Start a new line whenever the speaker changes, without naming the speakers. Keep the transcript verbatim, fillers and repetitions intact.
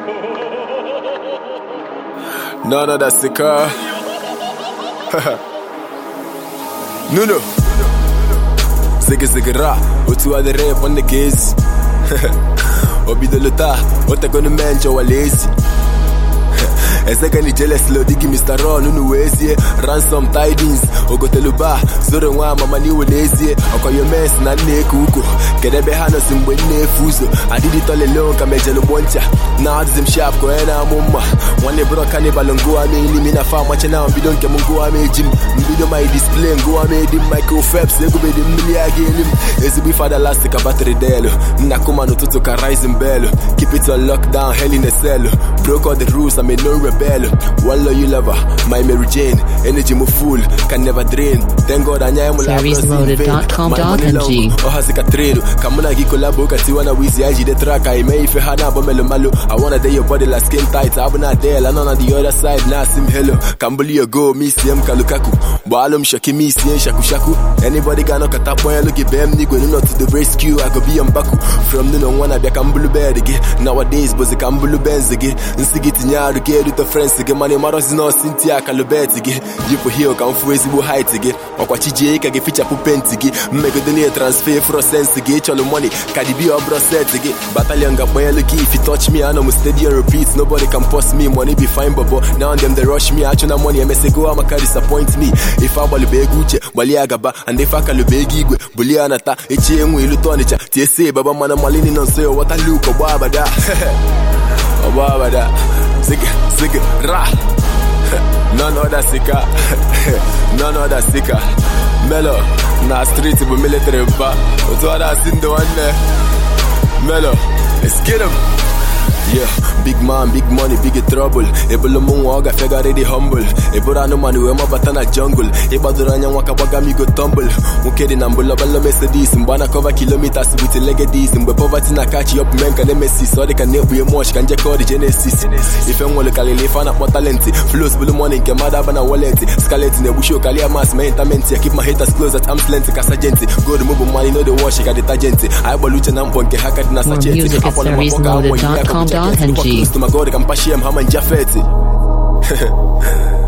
No, no, that's the car. Nuno. Zigga zigga ra. Otu ad rap on the case. Obi de luta. Ota gonna menjo wa lazy. Ezekani jealous lo digi Mister Ron unu wezie ransom tidings ogoteluba zoro nwa mama ni wenezie okoyo mess na nneku uko kedebe hano simbe nefuzo adidi tolelo ka mejelo boncha na adzim sharp ko ena mumma one bro cannibal ngo ame ni mina fa mache na mbido nke mungo ame jim mbido my display ngo ame di Michael Phelps ego be di mili agelim ezibi father last ka battery delo na kuma no tutu ka rising bell keep it on lockdown hell in a cell broke all the rules I'm a no rebel. Wallo you lover, my Mary Jane. Energy mo full, can never drain. Thank God anya mo la
series loaded dot com dot n g.
O hasika trade, kamuna gi collabo kati wana wizi aji de track I may if hana bomelo malo. I wanna day your body like skin tight. I wanna there, and on the other side na sim hello. Kambuli you go, me C M Kalukaku. Balum shaki me C M shaku shaku. Anybody gonna cut up when look at them nigga no to the rescue. I go be on baku. From the no one I be kambulu bed again. Nowadays boys kambulu benz again. Nsigiti nyaru get the friends again. Money matters no Cynthia Calubet again. You put here come for easy height again. Okwa chije ka ge feature pu pentigi. Make the transfer for sense again. Cholo money. Cardi B or bro set again. Battalion ga boy look if you touch me I know steady and repeat. Nobody can post me. Money be fine but now them they rush me. Actually money M S go am can disappoint me. If I bali be guche bali agaba and if I Calube gigwe buli anata echi enwe ilu tonicha. T S A baba mana malini non say what I look obaba da. Obaba da. Zigga, zigga, ra. None other sika. None other sika. Mellow. Na street but military ba. What's what I seen the one there? Mellow. Let's get him. Yeah, big man, big money, big trouble. Ebola munwa ga fega ready humble. Ebora no manu we mabatana jungle. Ebaduranya waka waga mi go tumble. Mukedi na mbulo balo Mercedes. Mbana cover kilometers with legacies. Mbe poverty na catch up men can Messi. So they can never be much can just call the Genesis. If I'm wole kalile fana kwa talent. Flows bulu money ke mada bana wallet. Scarlet ne busho kalia mass my entertainment. I keep my haters close at arm's length cause agent. Go to move money no the wash ka detergent. I boluche na mponke hakadi na sachet.
More music at series loaded dot com dot n g.
To my God, I can pass him, I'm